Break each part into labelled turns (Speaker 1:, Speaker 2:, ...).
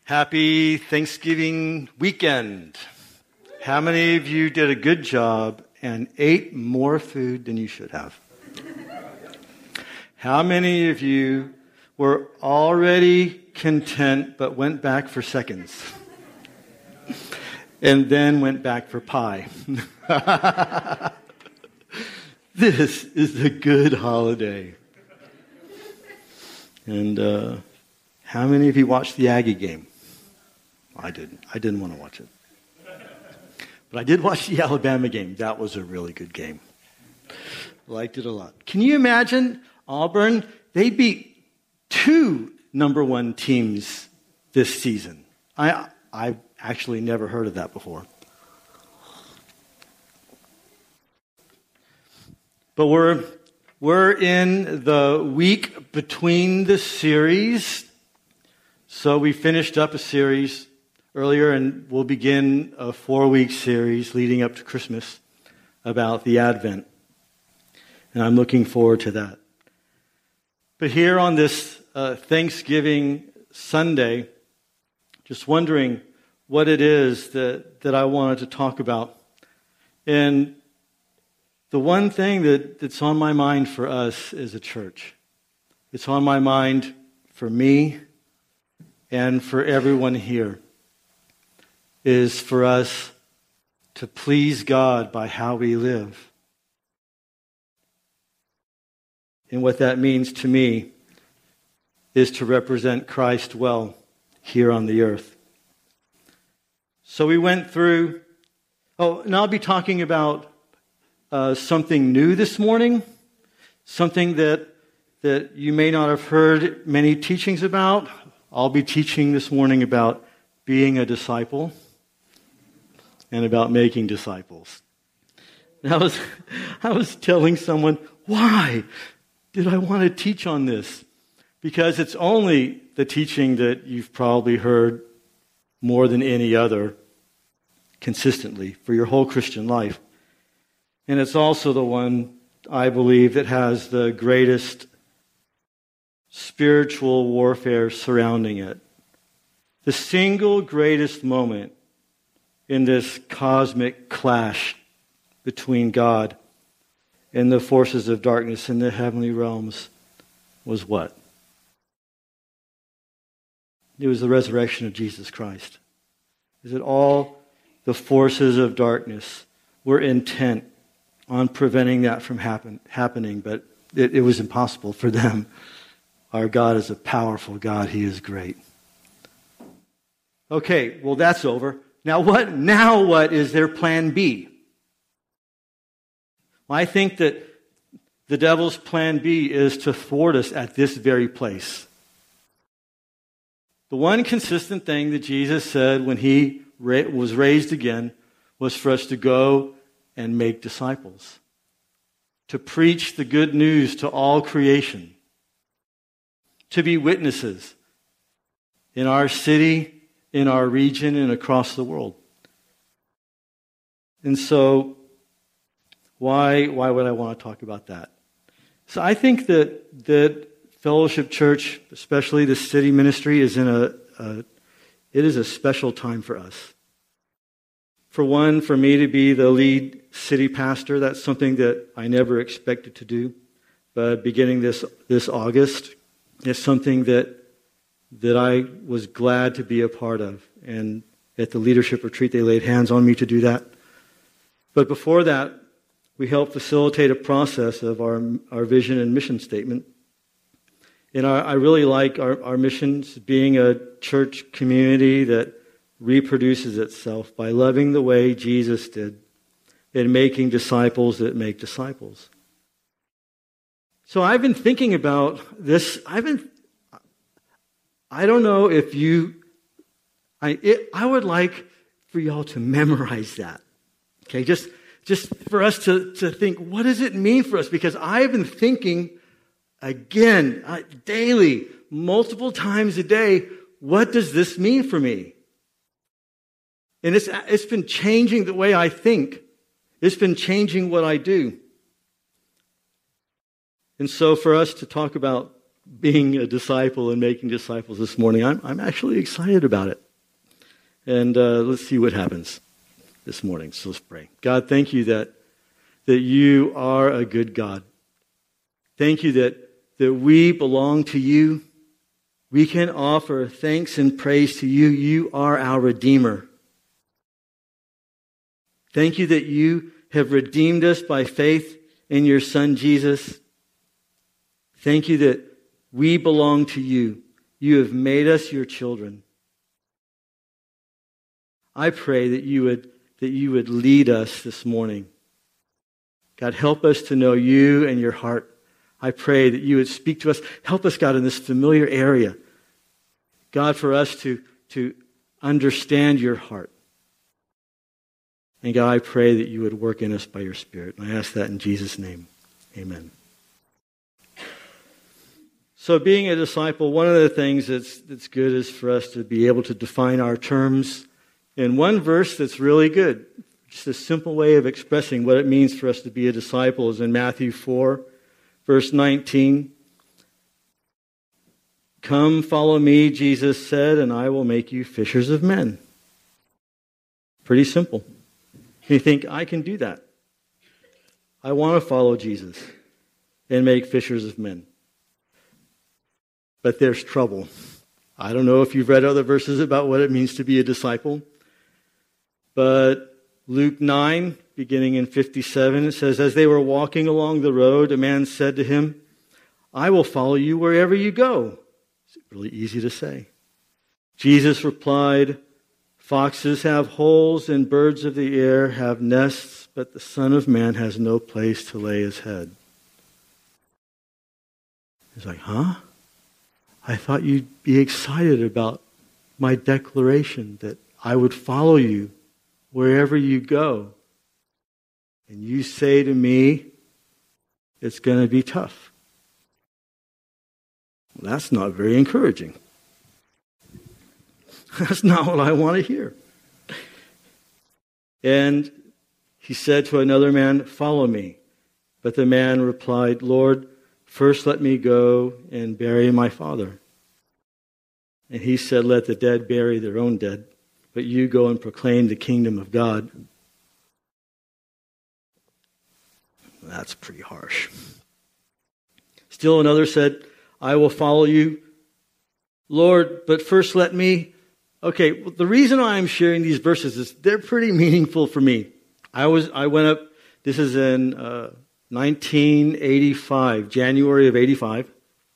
Speaker 1: Happy Thanksgiving weekend. How many of you did a good job and ate more food than you should have? How many of you were already content but went back for seconds? And then went back for pie. This is a good holiday. And how many of you watched the Aggie game? I didn't. I didn't want to watch it. But I did watch the Alabama game. That was a really good game. Liked it a lot. Can you imagine Auburn? They beat 2 number 1 teams this season. I've actually never heard of that before. But we're in the week between the series. So we finished up a series earlier, and we'll begin a 4-week series leading up to Christmas about the Advent. And I'm looking forward to that. But here on this Thanksgiving Sunday, just wondering what it is that I wanted to talk about. And the one thing that's on my mind for us as a church, it's on my mind for me and for everyone here, is for us to please God by how we live. And what that means to me is to represent Christ well here on the earth. So we went through, and I'll be talking about something new this morning, something that you may not have heard many teachings about. I'll be teaching this morning about being a disciple and about making disciples. And I was telling someone, why did I want to teach on this? Because it's only the teaching that you've probably heard more than any other consistently for your whole Christian life. And it's also the one, I believe, that has the greatest spiritual warfare surrounding it. The single greatest moment in this cosmic clash between God and the forces of darkness in the heavenly realms was what? It was the resurrection of Jesus Christ. Is it all the forces of darkness were intent on preventing that from happening, but it was impossible for them. Our God is a powerful God. He is great. Okay, well, that's over. Now what is their plan B? Well, I think that the devil's plan B is to thwart us at this very place. The one consistent thing that Jesus said when he was raised again was for us to go and make disciples, to preach the good news to all creation, to be witnesses in our city, in our region, and across the world. And so, why would I want to talk about that? So I think that Fellowship Church, especially the city ministry, is it is a special time for us. For one, for me to be the lead city pastor, that's something that I never expected to do. But beginning this August, it's something that I was glad to be a part of. And at the leadership retreat, they laid hands on me to do that. But before that, we helped facilitate a process of our vision and mission statement. And I really like our missions being a church community that reproduces itself by loving the way Jesus did and making disciples that make disciples. So I've been thinking about this. I don't know if I would like for y'all to memorize that. Okay, just for us to think, what does it mean for us? Because I've been thinking again, daily, multiple times a day, what does this mean for me? And it's been changing the way I think. It's been changing what I do. And so for us to talk about being a disciple and making disciples this morning. I'm actually excited about it. And let's see what happens this morning. So let's pray. God, thank you that you are a good God. Thank you that we belong to you. We can offer thanks and praise to you. You are our Redeemer. Thank you that you have redeemed us by faith in your Son, Jesus. Thank you that we belong to you. You have made us your children. I pray that you would lead us this morning. God, help us to know you and your heart. I pray that you would speak to us. Help us, God, in this familiar area. God, for us to understand your heart. And God, I pray that you would work in us by your Spirit. And I ask that in Jesus' name. Amen. So being a disciple, one of the things that's good is for us to be able to define our terms in one verse that's really good. Just a simple way of expressing what it means for us to be a disciple is in Matthew 4, verse 19. Come, follow me, Jesus said, and I will make you fishers of men. Pretty simple. You think, I can do that. I want to follow Jesus and make fishers of men. But there's trouble. I don't know if you've read other verses about what it means to be a disciple. But Luke 9, beginning in 57, it says, as they were walking along the road, a man said to him, I will follow you wherever you go. It's really easy to say. Jesus replied, foxes have holes and birds of the air have nests, but the Son of Man has no place to lay his head. He's like, huh? I thought you'd be excited about my declaration that I would follow you wherever you go. And you say to me, it's going to be tough. Well, that's not very encouraging. That's not what I want to hear. And he said to another man, follow me. But the man replied, Lord, first let me go and bury my father. And he said, let the dead bury their own dead, but you go and proclaim the kingdom of God. That's pretty harsh. Still another said, I will follow you, Lord, but first let me... Okay, well, the reason why I'm sharing these verses is they're pretty meaningful for me. I went up, this is in 1985, January of 85.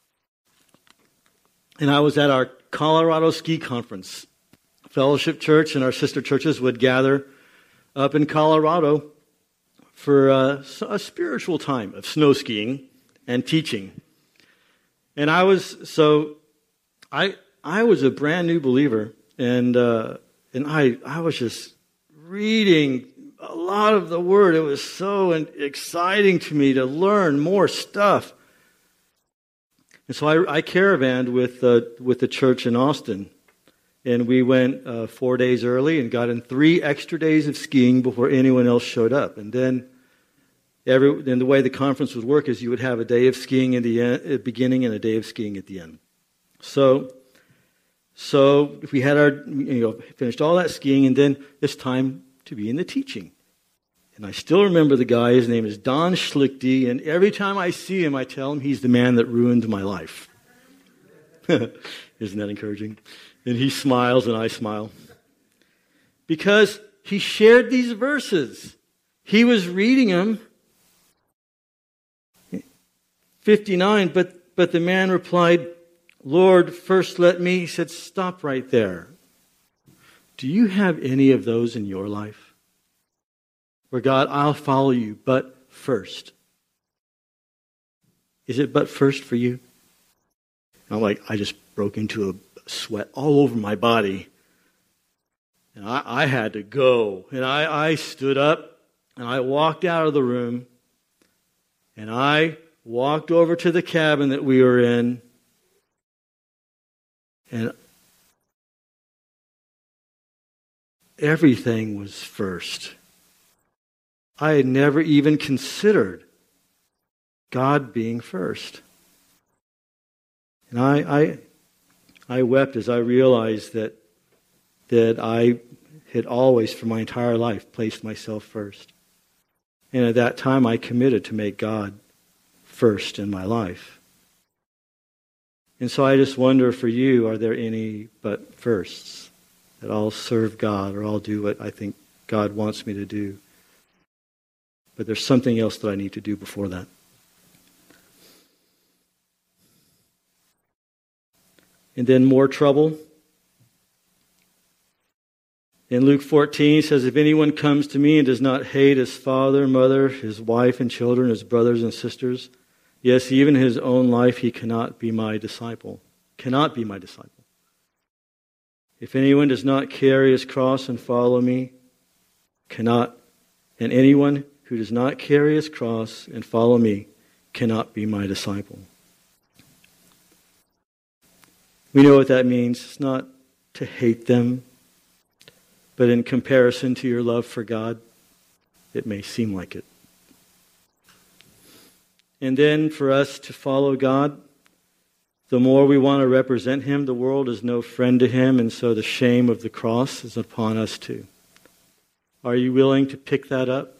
Speaker 1: And I was at our Colorado ski conference. Fellowship Church and our sister churches would gather up in Colorado for a spiritual time of snow skiing and teaching. And I was a brand new believer. And I was just reading a lot of the Word. It was so exciting to me to learn more stuff. And so I caravanned with the church in Austin. And we went 4 days early and got in 3 extra days of skiing before anyone else showed up. And then the way the conference would work is you would have a day of skiing at the beginning and a day of skiing at the end. So we had finished all that skiing, and then it's time to be in the teaching. And I still remember the guy. His name is Don Schlichty, and every time I see him, I tell him he's the man that ruined my life. Isn't that encouraging? And he smiles, and I smile. Because he shared these verses. He was reading them. 59, but the man replied, Lord, first let me... He said, stop right there. Do you have any of those in your life? Where God, I'll follow you, but first. Is it but first for you? And I just broke into a sweat all over my body. And I had to go. And I stood up and I walked out of the room. And I walked over to the cabin that we were in. And everything was first. I had never even considered God being first. And I wept as I realized that I had always, for my entire life, placed myself first. And at that time, I committed to make God first in my life. And so I just wonder for you, are there any but firsts? That I'll serve God or I'll do what I think God wants me to do. But there's something else that I need to do before that. And then more trouble. In Luke 14, he says, if anyone comes to me and does not hate his father, mother, his wife and children, his brothers and sisters, yes, even his own life, he cannot be my disciple. Cannot be my disciple. If anyone does not carry his cross and follow me, cannot. And anyone who does not carry his cross and follow me cannot be my disciple. We know what that means. It's not to hate them, but in comparison to your love for God, it may seem like it. And then for us to follow God, the more we want to represent Him, the world is no friend to Him, and so the shame of the cross is upon us too. Are you willing to pick that up?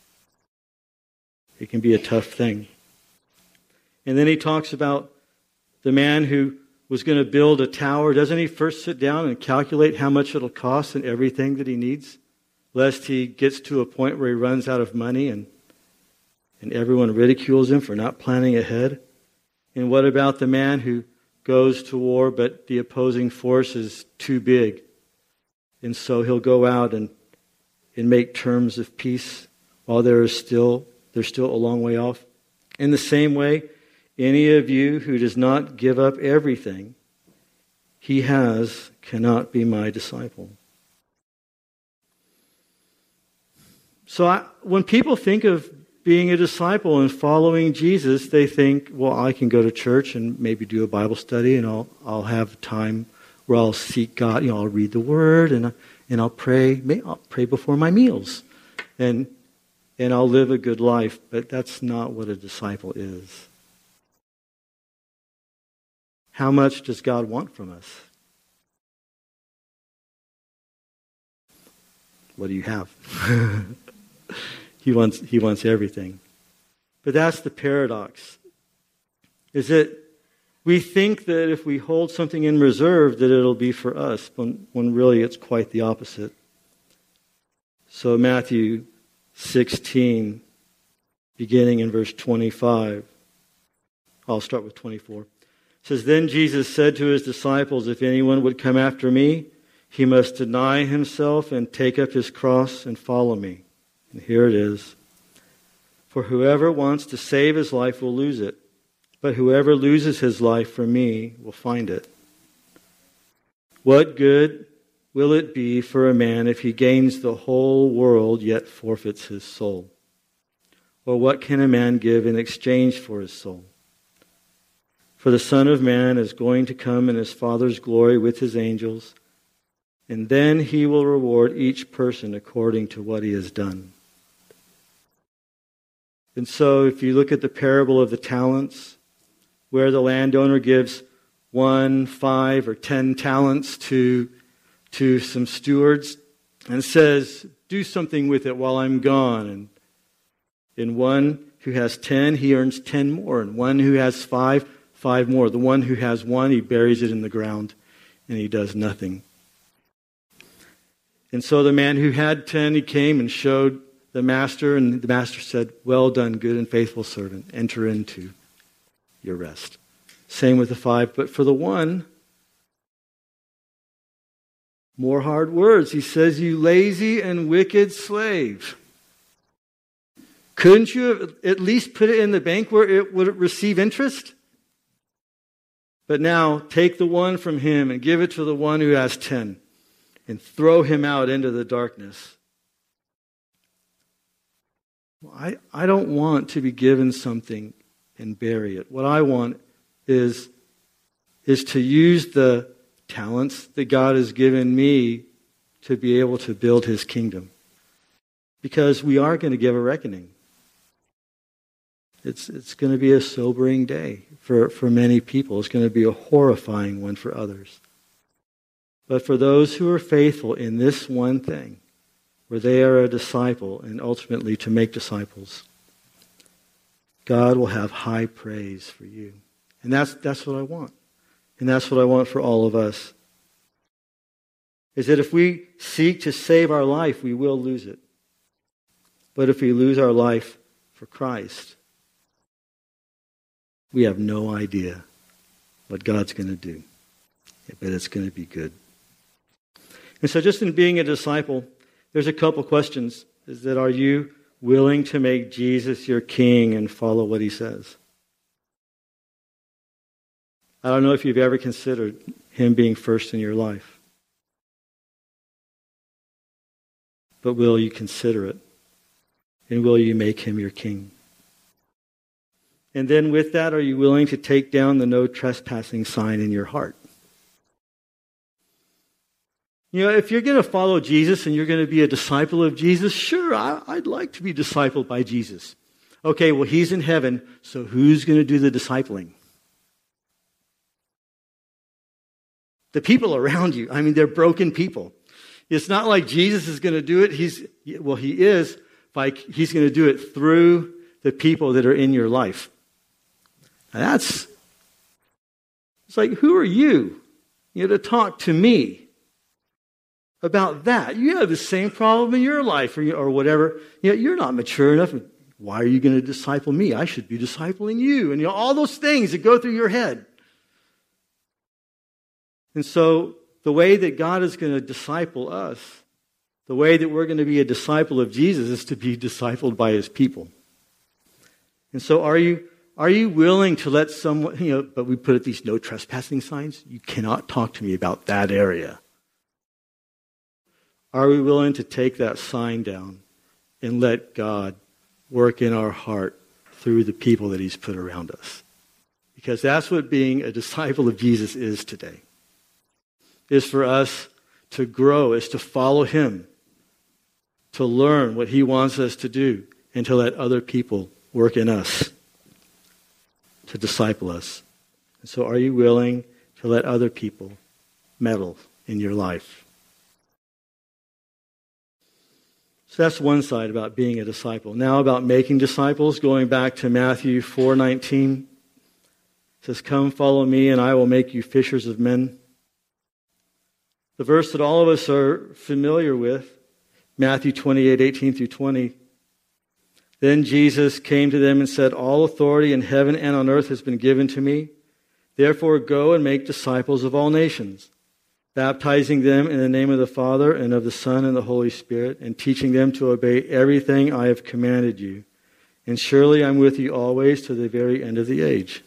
Speaker 1: It can be a tough thing. And then he talks about the man who was going to build a tower. Doesn't he first sit down and calculate how much it'll cost and everything that he needs, lest he gets to a point where he runs out of money and everyone ridicules him for not planning ahead? And what about the man who goes to war, but the opposing force is too big? And so he'll go out and make terms of peace while they're still a long way off. In the same way, any of you who does not give up everything he has cannot be my disciple. So when people think of being a disciple and following Jesus, they think, well, I can go to church and maybe do a Bible study, and I'll have time where I'll seek God. I'll read the Word and I'll pray. I'll pray before my meals, and I'll live a good life. But that's not what a disciple is. How much does God want from us? What do you have? He wants everything. But that's the paradox. Is that we think that if we hold something in reserve that it'll be for us, when really it's quite the opposite. So Matthew 16, beginning in verse 25. I'll start with 24. It says, then Jesus said to his disciples, if anyone would come after me, he must deny himself and take up his cross and follow me. And here it is. For whoever wants to save his life will lose it, but whoever loses his life for me will find it. What good will it be for a man if he gains the whole world yet forfeits his soul? Or what can a man give in exchange for his soul? For the Son of Man is going to come in his Father's glory with his angels, and then he will reward each person according to what he has done. And so if you look at the parable of the talents, where the landowner gives 1, 5, or 10 talents to some stewards and says, do something with it while I'm gone. And in one who has 10, he earns 10 more. And one who has 5 more. The one who has 1, he buries it in the ground and he does nothing. And so the man who had 10, he came and showed the master, and the master said, well done, good and faithful servant. Enter into your rest. Same with the 5. But for the 1, more hard words. He says, you lazy and wicked slave. Couldn't you have at least put it in the bank where it would receive interest? But now take the 1 from him and give it to the one who has 10 and throw him out into the darkness. I don't want to be given something and bury it. What I want is to use the talents that God has given me to be able to build His kingdom. Because we are going to give a reckoning. It's going to be a sobering day for many people. It's going to be a horrifying one for others. But for those who are faithful in this one thing, where they are a disciple and ultimately to make disciples, God will have high praise for you. And that's what I want. And that's what I want for all of us. Is that if we seek to save our life, we will lose it. But if we lose our life for Christ, we have no idea what God's going to do. But it's going to be good. And so just in being a disciple, there's a couple questions. Is that, are you willing to make Jesus your king and follow what he says? I don't know if you've ever considered him being first in your life. But will you consider it? And will you make him your king? And then with that, are you willing to take down the no trespassing sign in your heart? You know, if you're going to follow Jesus and you're going to be a disciple of Jesus, sure, I'd like to be discipled by Jesus. Okay, well, he's in heaven, so who's going to do the discipling? The people around you. I mean, they're broken people. It's not like Jesus is going to do it. He is. Like, he's going to do it through the people that are in your life. Now it's like, who are you to talk to me about that? You have the same problem in your life or whatever. You're not mature enough. Why are you going to disciple me? I should be discipling you. And all those things that go through your head. And so the way that God is going to disciple us, the way that we're going to be a disciple of Jesus, is to be discipled by his people. And so are you willing to let someone, but we put up these no trespassing signs? You cannot talk to me about that area. Are we willing to take that sign down and let God work in our heart through the people that he's put around us? Because that's what being a disciple of Jesus is today. Is for us to grow, is to follow him, to learn what he wants us to do, and to let other people work in us to disciple us. And so are you willing to let other people meddle in your life? So that's one side about being a disciple. Now about making disciples, going back to Matthew 4:19. It says, "Come, follow me, and I will make you fishers of men." The verse that all of us are familiar with, Matthew 28:18 through 20. "Then Jesus came to them and said, 'All authority in heaven and on earth has been given to me. Therefore go and make disciples of all nations, baptizing them in the name of the Father and of the Son and the Holy Spirit, and teaching them to obey everything I have commanded you. And surely I'm with you always to the very end of the age.'"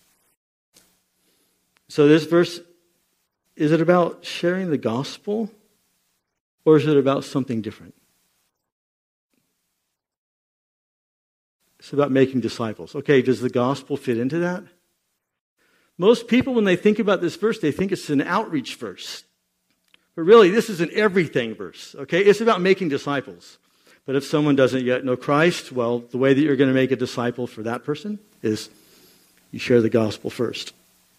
Speaker 1: So this verse, is it about sharing the gospel, or is it about something different? It's about making disciples. Okay, does the gospel fit into that? Most people, when they think about this verse, they think it's an outreach verse. But really, this is an everything verse. Okay, it's about making disciples. But if someone doesn't yet know Christ, well, the way that you're going to make a disciple for that person is you share the gospel first.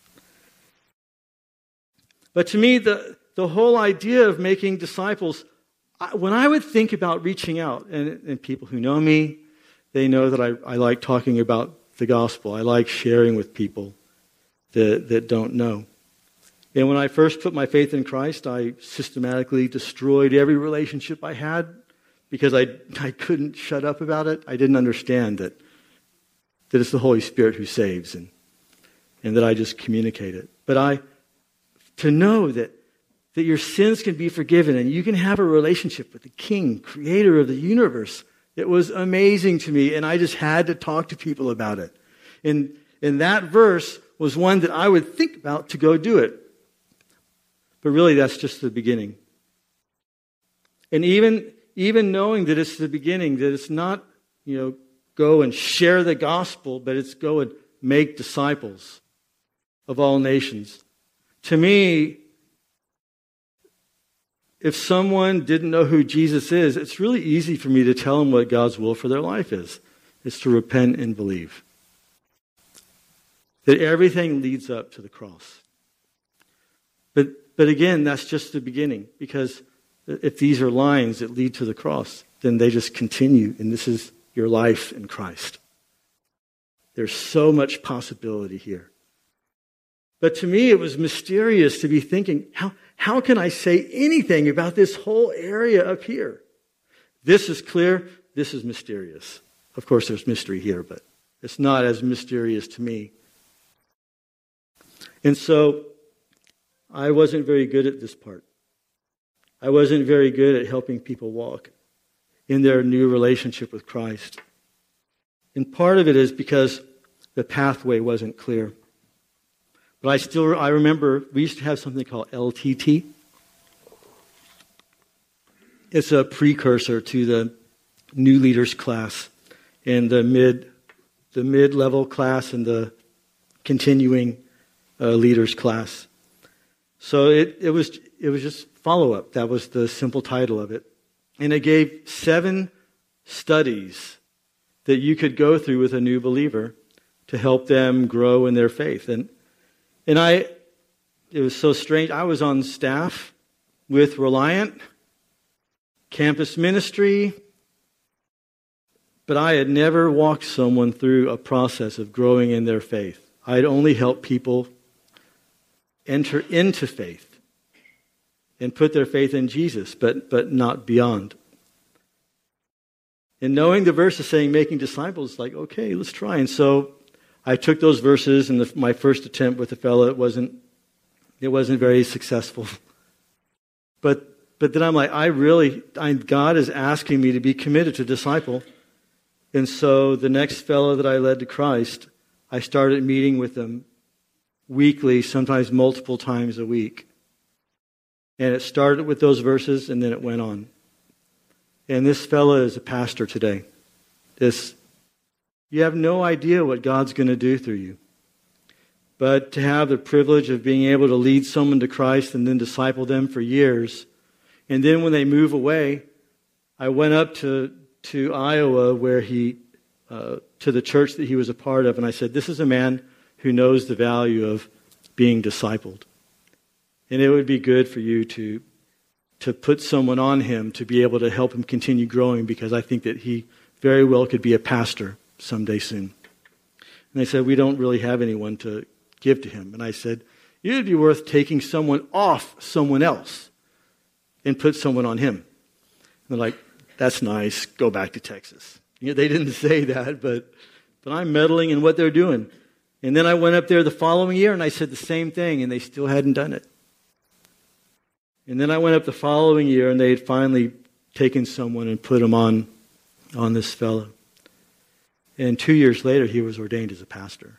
Speaker 1: But to me, the whole idea of making disciples, when I would think about reaching out, and people who know me, they know that I like talking about the gospel. I like sharing with people that don't know. And when I first put my faith in Christ, I systematically destroyed every relationship I had because I couldn't shut up about it. I didn't understand that it's the Holy Spirit who saves and that I just communicate it. But to know that your sins can be forgiven and you can have a relationship with the King, creator of the universe, it was amazing to me, and I just had to talk to people about it. And that verse was one that I would think about to go do it. But really, that's just the beginning. And even knowing that it's the beginning, that it's not, go and share the gospel, but it's go and make disciples of all nations. To me, if someone didn't know who Jesus is, it's really easy for me to tell them what God's will for their life is. It's to repent and believe. That everything leads up to the cross. But again, that's just the beginning, because if these are lines that lead to the cross, then they just continue, and this is your life in Christ. There's so much possibility here. But to me, it was mysterious to be thinking, how can I say anything about this whole area up here? This is clear, this is mysterious. Of course, there's mystery here, but it's not as mysterious to me. And so, I wasn't very good at this part. I wasn't very good at helping people walk in their new relationship with Christ. And part of it is because the pathway wasn't clear. But I remember we used to have something called LTT. It's a precursor to the new leaders class and the mid-level class and the continuing leaders class. So it was just follow-up. That was the simple title of it. And it gave 7 studies that you could go through with a new believer to help them grow in their faith. And it was so strange. I was on staff with Reliant, campus ministry, but I had never walked someone through a process of growing in their faith. I'd only helped people enter into faith and put their faith in Jesus, but not beyond. And knowing the verses saying making disciples, like, okay, let's try. And so I took those verses, and my first attempt with the fellow, it wasn't very successful. But then I'm like, God is asking me to be committed to disciple. And so the next fellow that I led to Christ, I started meeting with them weekly, sometimes multiple times a week. And it started with those verses, and then it went on. And this fella is a pastor today. You have no idea what God's going to do through you. But to have the privilege of being able to lead someone to Christ and then disciple them for years, and then when they move away, I went up to Iowa where to the church that he was a part of, and I said, this is a man who knows the value of being discipled. And it would be good for you to put someone on him to be able to help him continue growing, because I think that he very well could be a pastor someday soon. And they said, we don't really have anyone to give to him. And I said, it would be worth taking someone off someone else and put someone on him. And they're like, that's nice, go back to Texas. They didn't say that, but I'm meddling in what they're doing. And then I went up there the following year and I said the same thing, and they still hadn't done it. And then I went up the following year and they had finally taken someone and put him on this fellow. And 2 years later, he was ordained as a pastor.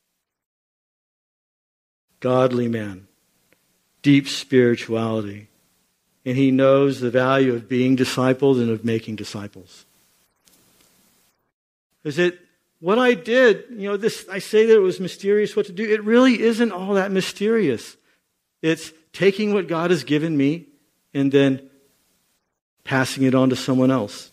Speaker 1: Godly man, deep spirituality. And he knows the value of being discipled and of making disciples. Is it what I did, I say that it was mysterious what to do. It really isn't all that mysterious. It's taking what God has given me and then passing it on to someone else.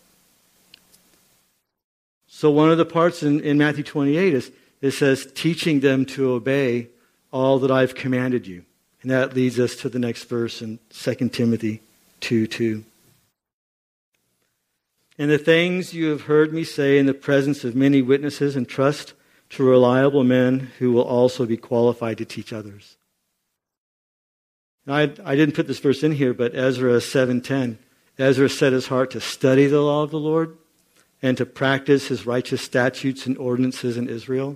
Speaker 1: So one of the parts in Matthew 28 is it says, teaching them to obey all that I've commanded you. And that leads us to the next verse in 2 Timothy 2:2. And the things you have heard me say in the presence of many witnesses, entrust to reliable men who will also be qualified to teach others. Now, I didn't put this verse in here, but Ezra 7:10. Ezra set his heart to study the law of the Lord and to practice his righteous statutes and ordinances in Israel.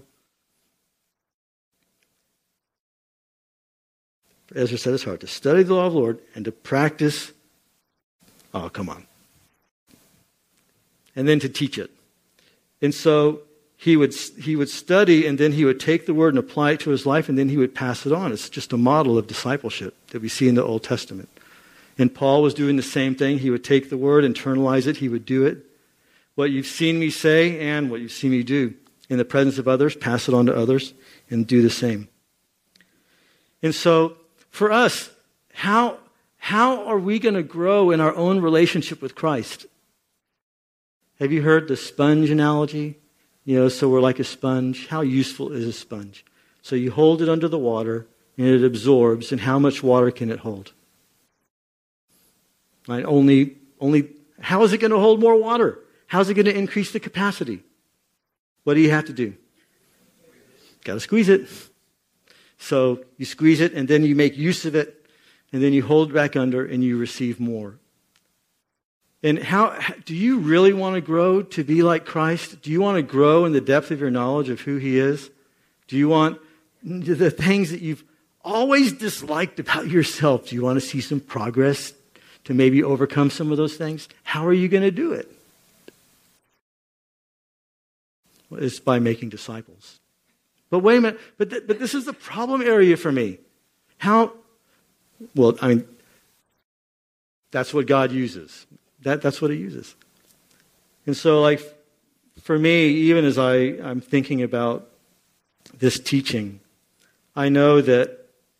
Speaker 1: Ezra set his heart to study the law of the Lord and to practice, and then to teach it. And so he would study, and then he would take the word and apply it to his life, and then he would pass it on. It's just a model of discipleship that we see in the Old Testament. And Paul was doing the same thing. He would take the word, internalize it, he would do it. What you've seen me say and what you've seen me do in the presence of others, pass it on to others, and do the same. And so, for us, how are we going to grow in our own relationship with Christ? Have you heard the sponge analogy? So we're like a sponge. How useful is a sponge? So you hold it under the water, and it absorbs. And how much water can it hold? Right? Only. How is it going to hold more water? How is it going to increase the capacity? What do you have to do? Got to squeeze it. So you squeeze it, and then you make use of it, and then you hold it back under, and you receive more. And how do you really want to grow to be like Christ? Do you want to grow in the depth of your knowledge of who He is? Do you want the things that you've always disliked about yourself? Do you want to see some progress to maybe overcome some of those things? How are you going to do it? Well, it's by making disciples. But wait a minute, but this is the problem area for me. That's what God uses. That's what He uses. And so, like, for me, even as I'm thinking about this teaching, I know that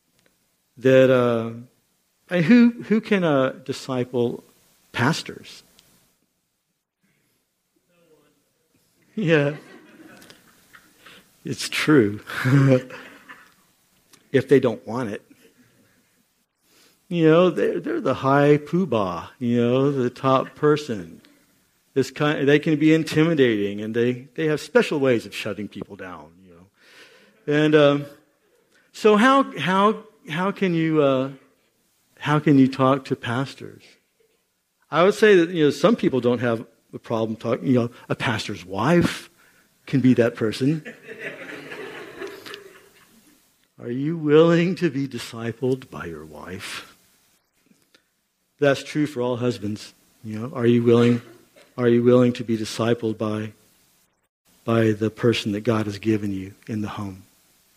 Speaker 1: who can disciple pastors? Yeah, it's true. If they don't want it. They're the high poobah, the top person. They can be intimidating, and they have special ways of shutting people down, And so how can you talk to pastors? I would say that some people don't have a problem talking. A pastor's wife can be that person. Are you willing to be discipled by your wife? That's true for all husbands. Are you willing to be discipled by the person that God has given you in the home?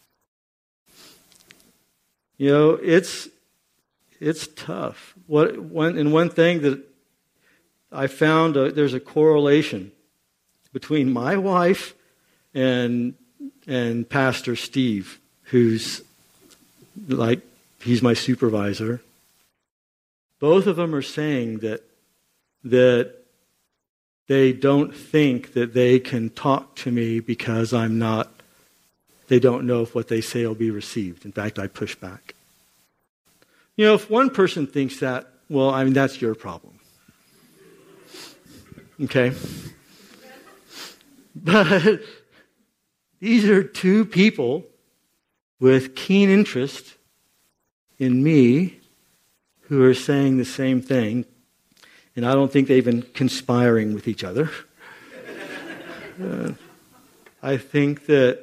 Speaker 1: It's tough. One thing that I found, there's a correlation between my wife and Pastor Steve, who's he's my supervisor. Both of them are saying that they don't think that they can talk to me because they don't know if what they say will be received. In fact, I push back. If one person thinks that, that's your problem. Okay? But these are two people with keen interest in me who are saying the same thing, and I don't think they've been conspiring with each other. I think that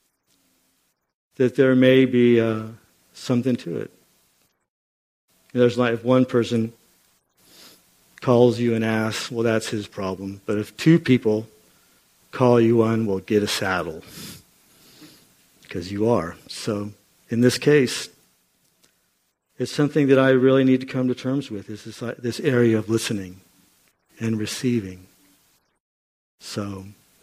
Speaker 1: there may be something to it. There's if one person calls you and asks, well, that's his problem. But if two people call you on, well, get a saddle. Because you are. So in this case, it's something that I really need to come to terms with, is this area of listening and receiving. So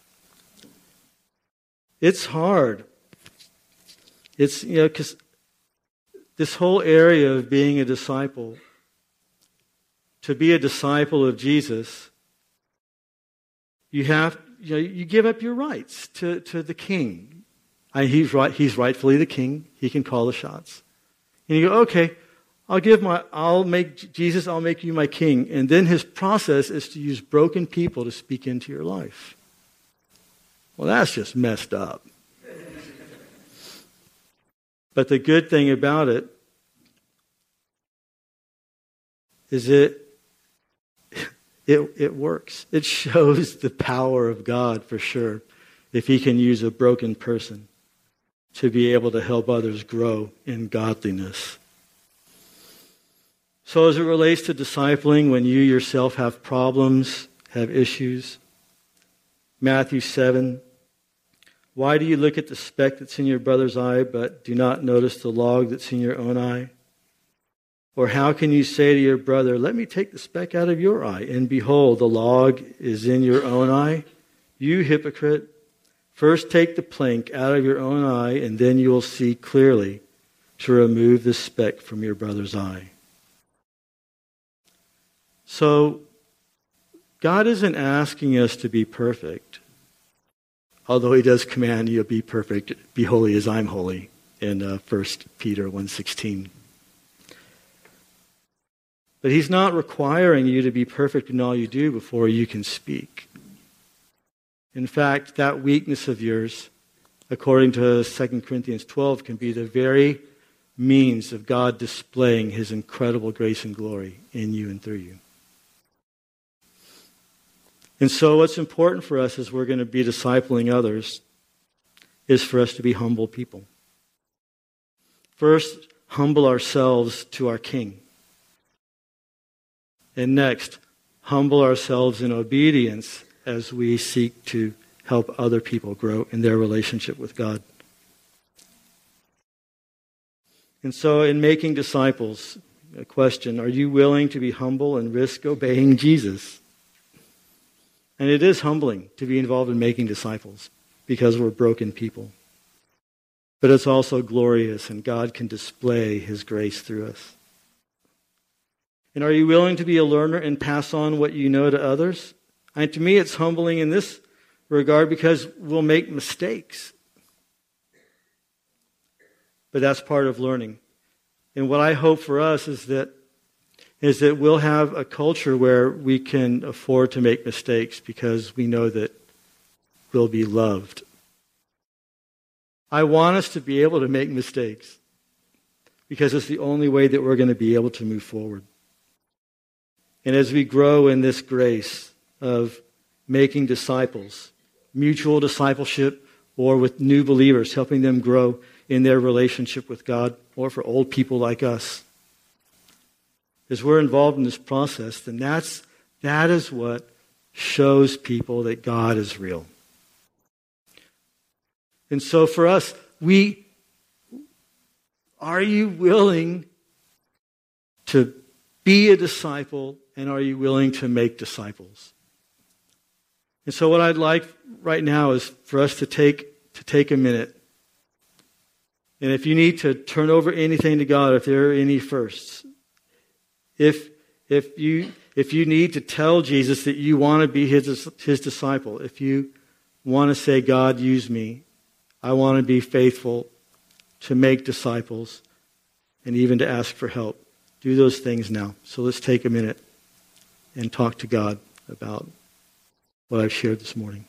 Speaker 1: it's hard. It's, because this whole area of being a disciple, to be a disciple of Jesus, you give up your rights to the king. He's rightfully the king. He can call the shots. And you go, okay, I'll make you my king. And then his process is to use broken people to speak into your life. Well, that's just messed up. But the good thing about it is it works. It shows the power of God for sure, if He can use a broken person to be able to help others grow in godliness. So as it relates to discipling, when you yourself have problems, have issues, Matthew 7, why do you look at the speck that's in your brother's eye, but do not notice the log that's in your own eye? Or how can you say to your brother, let me take the speck out of your eye, and behold, the log is in your own eye? You hypocrite, first take the plank out of your own eye, and then you will see clearly to remove the speck from your brother's eye. So, God isn't asking us to be perfect, although he does command you to be perfect, be holy as I'm holy in 1 Peter 1:16. But he's not requiring you to be perfect in all you do before you can speak. In fact, that weakness of yours, according to 2 Corinthians 12, can be the very means of God displaying his incredible grace and glory in you and through you. And so what's important for us as we're going to be discipling others is for us to be humble people. First, humble ourselves to our King. And next, humble ourselves in obedience as we seek to help other people grow in their relationship with God. And so in making disciples, a question, are you willing to be humble and risk obeying Jesus? And it is humbling to be involved in making disciples because we're broken people. But it's also glorious, and God can display his grace through us. And are you willing to be a learner and pass on what you know to others? And to me, it's humbling in this regard because we'll make mistakes. But that's part of learning. And what I hope for us is that we'll have a culture where we can afford to make mistakes because we know that we'll be loved. I want us to be able to make mistakes because it's the only way that we're going to be able to move forward. And as we grow in this grace of making disciples, mutual discipleship, or with new believers, helping them grow in their relationship with God, or for old people like us, as we're involved in this process, then that is what shows people that God is real. And so for us, are you willing to be a disciple, and are you willing to make disciples? And so what I'd like right now is for us to take a minute. And if you need to turn over anything to God, if there are any firsts, if you need to tell Jesus that you want to be his disciple, if you want to say, God, use me, I want to be faithful to make disciples and even to ask for help, do those things now. So let's take a minute and talk to God about what I've shared this morning.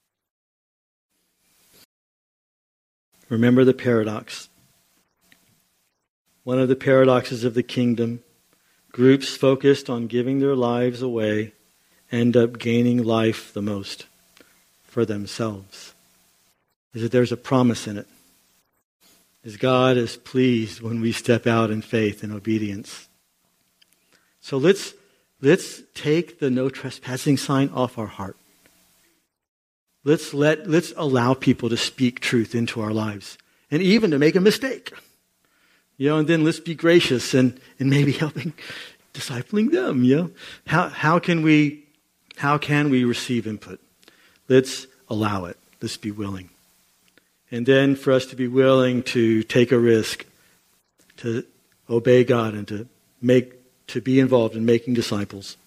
Speaker 1: Remember the paradox. One of the paradoxes of the kingdom, groups focused on giving their lives away end up gaining life the most for themselves. Is that there's a promise in it. Is God is pleased when we step out in faith and obedience. So let's take the no trespassing sign off our heart. Let's allow people to speak truth into our lives, and even to make a mistake. And then let's be gracious and maybe helping discipling them. How can we receive input? Let's allow it. Let's be willing. And then for us to be willing to take a risk, to obey God and to be involved in making disciples.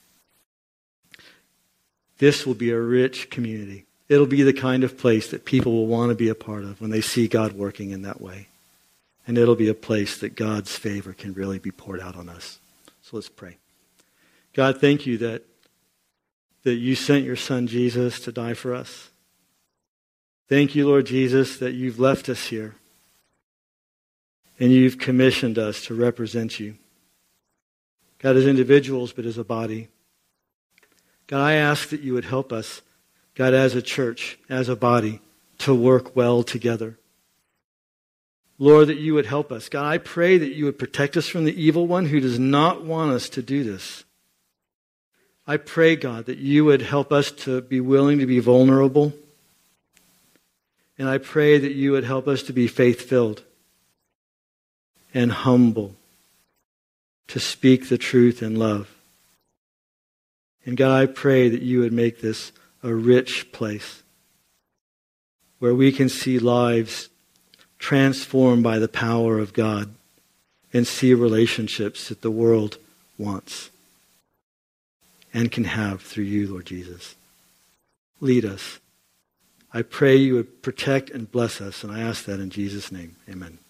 Speaker 1: This will be a rich community. It'll be the kind of place that people will want to be a part of when they see God working in that way. And it'll be a place that God's favor can really be poured out on us. So let's pray. God, thank you that you sent your son Jesus to die for us. Thank you, Lord Jesus, that you've left us here and you've commissioned us to represent you. God, as individuals, but as a body. God, I ask that you would help us, God, as a church, as a body, to work well together. Lord, that you would help us. God, I pray that you would protect us from the evil one who does not want us to do this. I pray, God, that you would help us to be willing to be vulnerable. And I pray that you would help us to be faith-filled and humble, to speak the truth in love. And God, I pray that you would make this a rich place where we can see lives transformed by the power of God and see relationships that the world wants and can have through you, Lord Jesus. Lead us. I pray you would protect and bless us, and I ask that in Jesus' name. Amen.